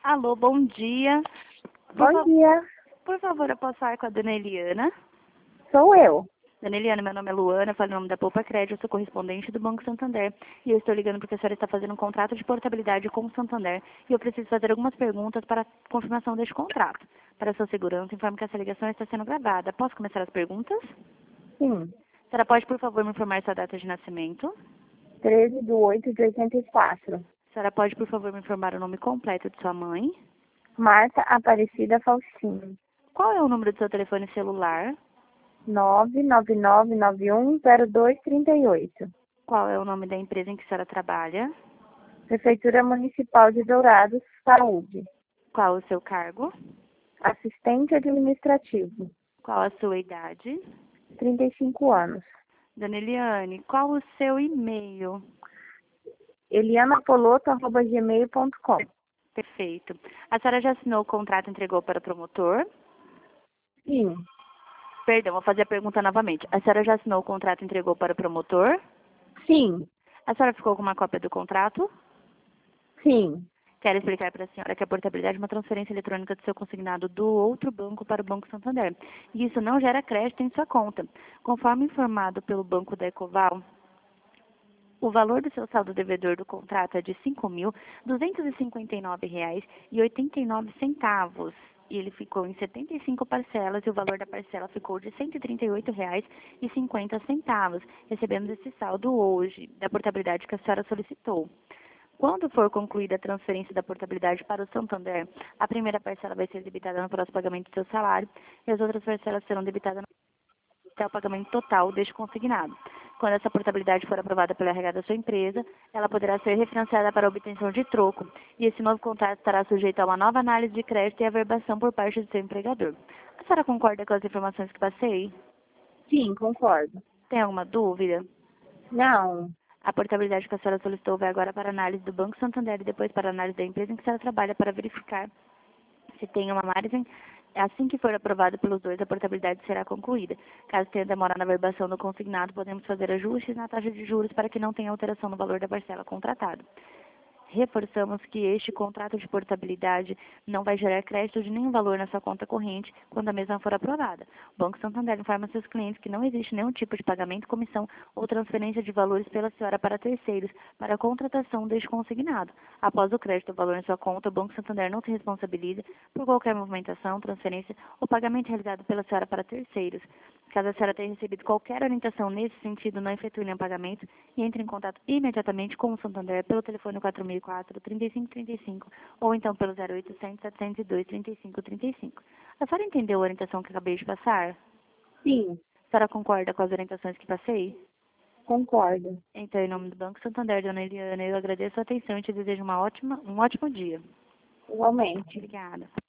Alô, bom dia. Bom dia, Por favor, eu posso falar com a dona Eliana? sou eu. Dona Eliana, meu nome é Luana, falo em nome da Poupa Crédito, eu sou correspondente do Banco Santander. E eu estou ligando porque a senhora está fazendo um contrato de portabilidade com o Santander. E eu preciso fazer algumas perguntas para a confirmação deste contrato. Para sua segurança, informo que essa ligação está sendo gravada. Posso começar as perguntas? Sim, A senhora pode, por favor, me informar sua data de nascimento? 13/8/84. A senhora pode, por favor, me informar o nome completo de sua mãe? Marta Aparecida Faustino. Qual é o número do seu telefone celular? 999910238. Qual é o nome da empresa em que a senhora trabalha? Prefeitura Municipal de Dourados, Saúde. Qual o seu cargo? Assistente administrativo. Qual a sua idade? 35 anos. Dona Eliane, qual o seu e-mail? elianapoloto@gmail.com. Perfeito. A senhora já assinou o contrato e entregou para o promotor? Sim, Perdão, vou fazer a pergunta novamente. A senhora já assinou o contrato e entregou para o promotor? sim, A senhora ficou com uma cópia do contrato? sim. Quero explicar para a senhora que a portabilidade é uma transferência eletrônica do seu consignado do outro banco para o Banco Santander. E isso não gera crédito em sua conta. Conforme informado pelo Banco da Ecoval, o valor do seu saldo devedor do contrato é de R$ 5.259,89. E ele ficou em 75 parcelas e o valor da parcela ficou de R$ 138,50. Recebemos esse saldo hoje, da portabilidade que a senhora solicitou. Quando for concluída a transferência da portabilidade para o Santander, a primeira parcela vai ser debitada no próximo pagamento do seu salário e as outras parcelas serão debitadas até o pagamento total deste consignado. Quando essa portabilidade for aprovada pela RH da sua empresa, ela poderá ser refinanciada para obtenção de troco, e esse novo contrato estará sujeito a uma nova análise de crédito e averbação por parte do seu empregador. A senhora concorda com as informações que passei? Sim, concordo. Tem alguma dúvida? Não, A portabilidade que a senhora solicitou vai agora para a análise do Banco Santander e depois para a análise da empresa em que a senhora trabalha para verificar se tem uma margem. Assim que for aprovado pelos dois, a portabilidade será concluída. Caso tenha demora na verbação do consignado, podemos fazer ajustes na taxa de juros para que não tenha alteração no valor da parcela contratada. Reforçamos que este contrato de portabilidade não vai gerar crédito de nenhum valor na sua conta corrente quando a mesma for aprovada. O Banco Santander informa seus clientes que não existe nenhum tipo de pagamento, comissão ou transferência de valores pela senhora para terceiros para a contratação deste consignado. Após o crédito do valor em sua conta, o Banco Santander não se responsabiliza por qualquer movimentação, transferência ou pagamento realizado pela senhora para terceiros. Caso a senhora tenha recebido qualquer orientação nesse sentido, não efetue nenhum pagamento e entre em contato imediatamente com o Santander pelo telefone 4004-3535 ou então pelo 0800-702-3535. A senhora entendeu a orientação que acabei de passar? sim, A senhora concorda com as orientações que passei? concordo. Então, em nome do Banco Santander, dona Eliana, eu agradeço a atenção e te desejo um ótimo dia. Igualmente. Obrigada.